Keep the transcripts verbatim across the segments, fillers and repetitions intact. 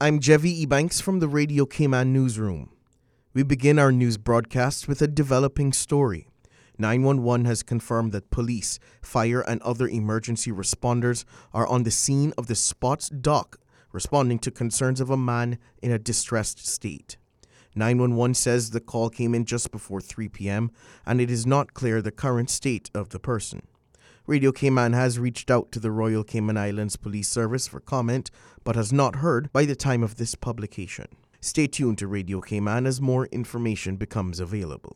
I'm Jevi Ebanks from the Radio Cayman newsroom. We begin our news broadcast with a developing story. nine one one has confirmed that police, fire, and other emergency responders are on the scene of the Spots dock, responding to concerns of a man in a distressed state. nine one one says the call came in just before three p.m. and it is not clear the current state of the person. Radio Cayman has reached out to the Royal Cayman Islands Police Service for comment, but has not heard by the time of this publication. Stay tuned to Radio Cayman as more information becomes available.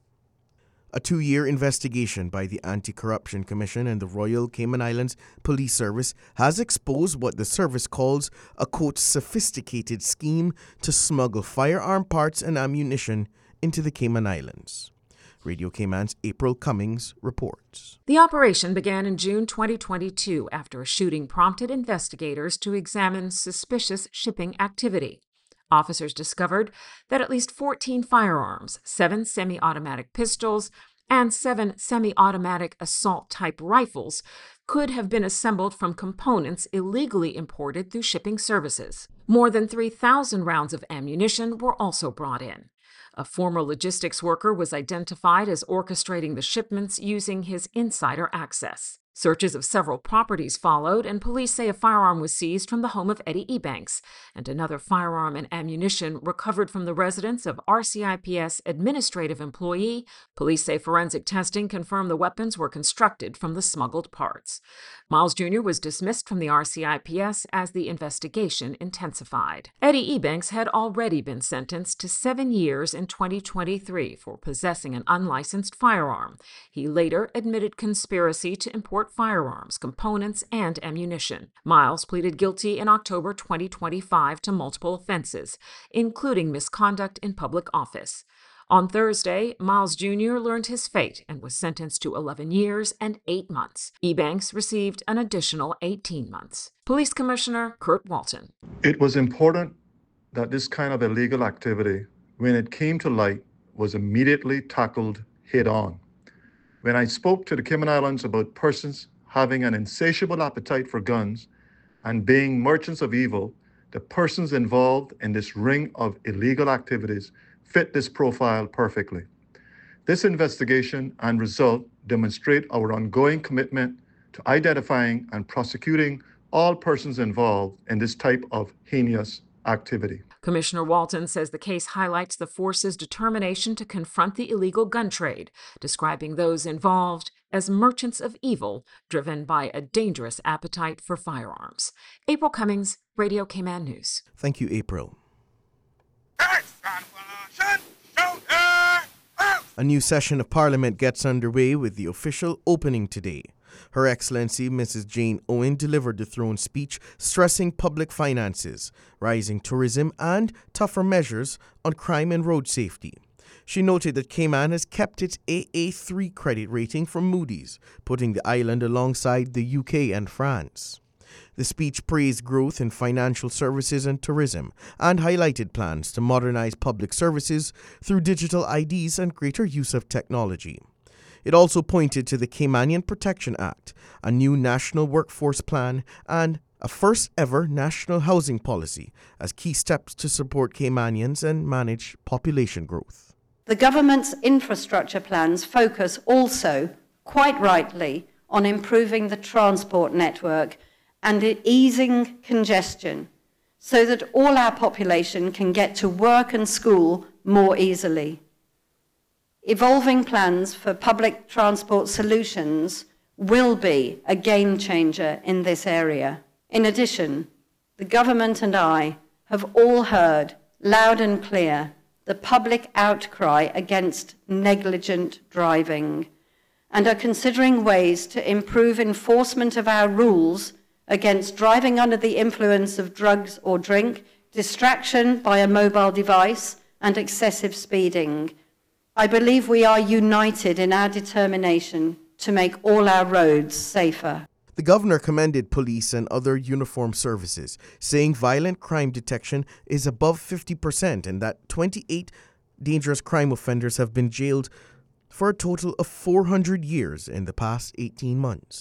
A two-year investigation by the Anti-Corruption Commission and the Royal Cayman Islands Police Service has exposed what the service calls a, quote, sophisticated scheme to smuggle firearm parts and ammunition into the Cayman Islands. Radio Cayman's April Cummings reports. The operation began in June twenty twenty-two after a shooting prompted investigators to examine suspicious shipping activity. Officers discovered that at least fourteen firearms, seven semi-automatic pistols, and seven semi-automatic assault-type rifles could have been assembled from components illegally imported through shipping services. More than three thousand rounds of ammunition were also brought in. A former logistics worker was identified as orchestrating the shipments using his insider access. Searches of several properties followed, and police say a firearm was seized from the home of Eddie Ebanks, and another firearm and ammunition recovered from the residence of R C I P S administrative employee. Police say forensic testing confirmed the weapons were constructed from the smuggled parts. Miles Junior was dismissed from the R C I P S as the investigation intensified. Eddie Ebanks had already been sentenced to seven years in twenty twenty-three for possessing an unlicensed firearm. He later admitted conspiracy to import firearms, components, and ammunition. Miles pleaded guilty in October twenty twenty-five to multiple offenses, including misconduct in public office. On Thursday, Miles Junior learned his fate and was sentenced to eleven years and eight months. Ebanks received an additional eighteen months. Police Commissioner Kurt Walton. It was important that this kind of illegal activity, when it came to light, was immediately tackled head-on. When I spoke to the Cayman Islands about persons having an insatiable appetite for guns and being merchants of evil, the persons involved in this ring of illegal activities fit this profile perfectly. This investigation and result demonstrate our ongoing commitment to identifying and prosecuting all persons involved in this type of heinous activity. Commissioner Walton says the case highlights the force's determination to confront the illegal gun trade, describing those involved as merchants of evil driven by a dangerous appetite for firearms. April Cummings, Radio Cayman News. Thank you, April. A new session of Parliament gets underway with the official opening today. Her Excellency Missus Jane Owen delivered the throne speech stressing public finances, rising tourism, and tougher measures on crime and road safety. She noted that Cayman has kept its A A three credit rating from Moody's, putting the island alongside the U K and France. The speech praised growth in financial services and tourism and highlighted plans to modernize public services through digital I Ds and greater use of technology. It also pointed to the Caymanian Protection Act, a new national workforce plan, and a first-ever national housing policy as key steps to support Caymanians and manage population growth. The government's infrastructure plans focus also, quite rightly, on improving the transport network and easing congestion so that all our population can get to work and school more easily. Evolving plans for public transport solutions will be a game changer in this area. In addition, the government and I have all heard loud and clear the public outcry against negligent driving and are considering ways to improve enforcement of our rules against driving under the influence of drugs or drink, distraction by a mobile device, and excessive speeding. I believe we are united in our determination to make all our roads safer. The governor commended police and other uniformed services, saying violent crime detection is above fifty percent and that twenty-eight dangerous crime offenders have been jailed for a total of four hundred years in the past eighteen months.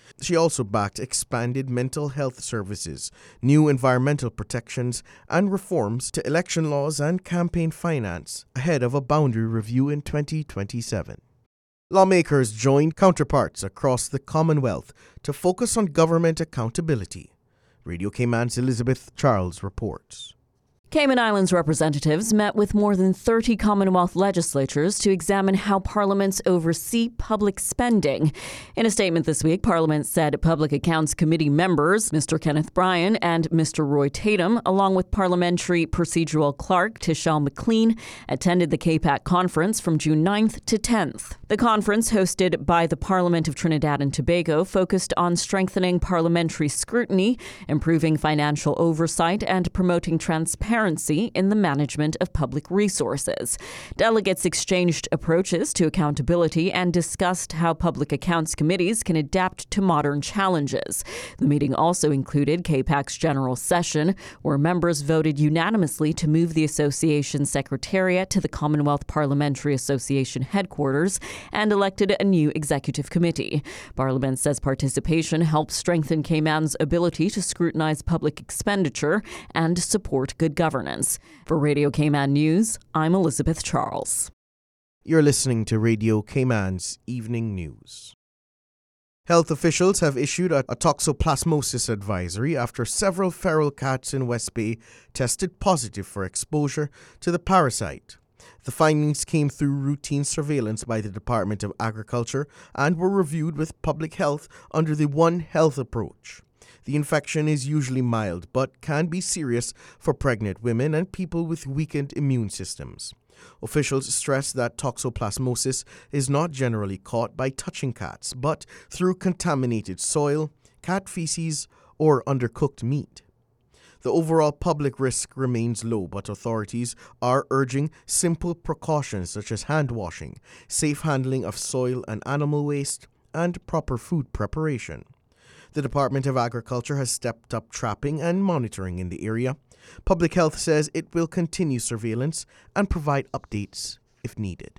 She also backed expanded mental health services, new environmental protections, and reforms to election laws and campaign finance ahead of a boundary review in twenty twenty-seven. Lawmakers joined counterparts across the Commonwealth to focus on government accountability. Radio Cayman's Elizabeth Charles reports. Cayman Islands representatives met with more than thirty Commonwealth legislatures to examine how parliaments oversee public spending. In a statement this week, Parliament said Public Accounts Committee members, Mister Kenneth Bryan and Mister Roy Tatum, along with Parliamentary Procedural Clerk Tishelle McLean, attended the C A P A C conference from June ninth to tenth. The conference, hosted by the Parliament of Trinidad and Tobago, focused on strengthening parliamentary scrutiny, improving financial oversight, and promoting transparency in the management of public resources. Delegates exchanged approaches to accountability and discussed how public accounts committees can adapt to modern challenges. The meeting also included C A P A C's general session, where members voted unanimously to move the association's secretariat to the Commonwealth Parliamentary Association headquarters and elected a new executive committee. Parliament says participation helps strengthen Cayman's ability to scrutinize public expenditure and support good governance. Governance. For Radio Cayman News, I'm Elizabeth Charles. You're listening to Radio Cayman's Evening News. Health officials have issued a, a toxoplasmosis advisory after several feral cats in West Bay tested positive for exposure to the parasite. The findings came through routine surveillance by the Department of Agriculture and were reviewed with public health under the One Health approach. The infection is usually mild but can be serious for pregnant women and people with weakened immune systems. Officials stress that toxoplasmosis is not generally caught by touching cats, but through contaminated soil, cat feces, or undercooked meat. The overall public risk remains low, but authorities are urging simple precautions such as hand washing, safe handling of soil and animal waste, and proper food preparation. The Department of Agriculture has stepped up trapping and monitoring in the area. Public Health says it will continue surveillance and provide updates if needed.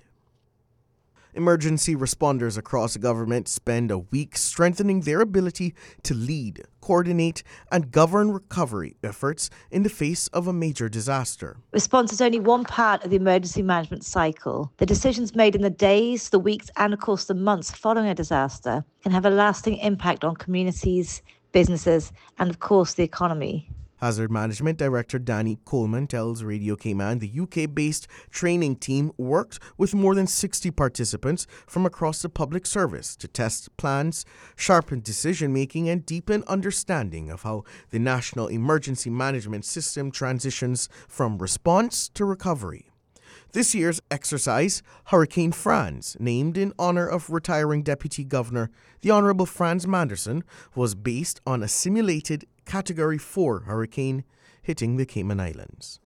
Emergency responders across the government spend a week strengthening their ability to lead, coordinate, and govern recovery efforts in the face of a major disaster. Response is only one part of the emergency management cycle. The decisions made in the days, the weeks, and of course the months following a disaster can have a lasting impact on communities, businesses, and of course the economy. Hazard Management Director Danny Coleman tells Radio Cayman the U K-based training team worked with more than sixty participants from across the public service to test plans, sharpen decision-making, and deepen understanding of how the National Emergency Management System transitions from response to recovery. This year's exercise, Hurricane Franz, named in honor of retiring Deputy Governor the Honorable Franz Manderson, was based on a simulated Category four hurricane hitting the Cayman Islands.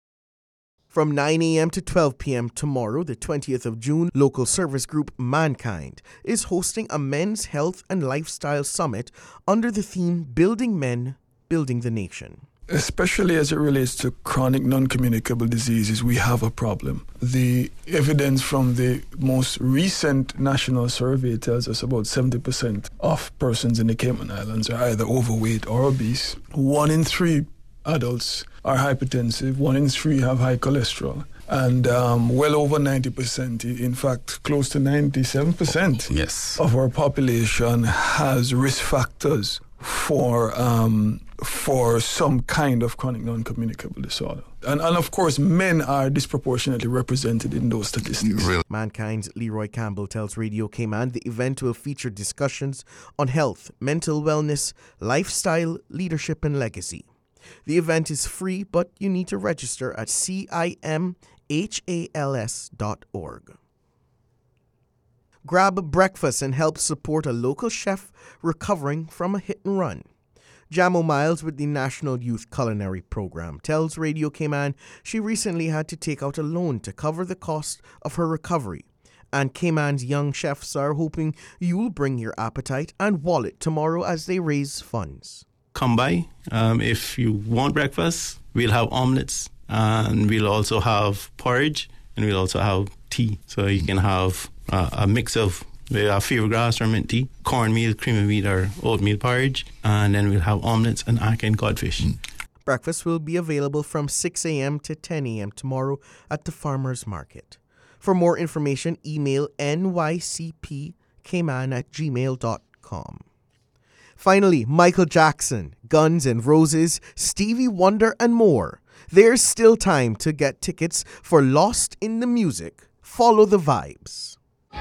From nine a.m. to twelve p.m. tomorrow, the twentieth of June, local service group Mankind is hosting a men's health and lifestyle summit under the theme Building Men, Building the Nation. Especially as it relates to chronic non-communicable diseases, we have a problem. The evidence from the most recent national survey tells us about seventy percent of persons in the Cayman Islands are either overweight or obese. One in three adults are hypertensive. One in three have high cholesterol. And um, well over ninety percent, in fact, close to ninety-seven percent yes. of our population has risk factors for um, for some kind of chronic non-communicable disorder. And, and of course, men are disproportionately represented in those statistics. Really? Mankind's Leroy Campbell tells Radio Cayman the event will feature discussions on health, mental wellness, lifestyle, leadership, and legacy. The event is free, but you need to register at C I M H A L S dot org. Grab breakfast and help support a local chef recovering from a hit and run. Jamo Miles with the National Youth Culinary Program tells Radio Cayman she recently had to take out a loan to cover the cost of her recovery. And Cayman's young chefs are hoping you'll bring your appetite and wallet tomorrow as they raise funds. Come by. Um, if you want breakfast, we'll have omelets and we'll also have porridge and we'll also have tea. So you can have uh, a mix of We'll have fever grass or mint tea, cornmeal, cream of wheat or oatmeal porridge, and then we'll have omelets and ackee and codfish. Mm. Breakfast will be available from six a.m. to ten a.m. tomorrow at the Farmers Market. For more information, email n y c p k man at gmail dot com. Finally, Michael Jackson, Guns N' Roses, Stevie Wonder, and more. There's still time to get tickets for Lost in the Music. Follow the vibes.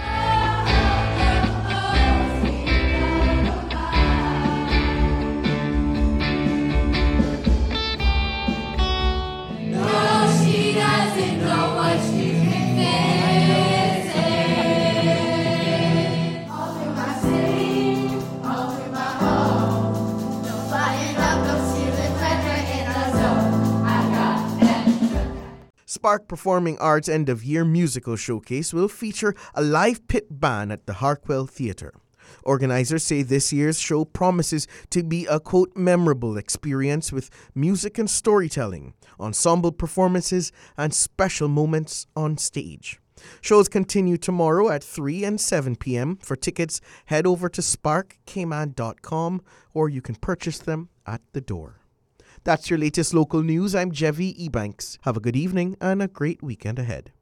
Spark Performing Arts End of Year Musical Showcase will feature a live pit band at the Harkwell Theatre. Organizers say this year's show promises to be a, quote, memorable experience with music and storytelling, ensemble performances, and special moments on stage. Shows continue tomorrow at three and seven p.m. For tickets, head over to spark k man dot com or you can purchase them at the door. That's your latest local news. I'm Jevi Ebanks. Have a good evening and a great weekend ahead.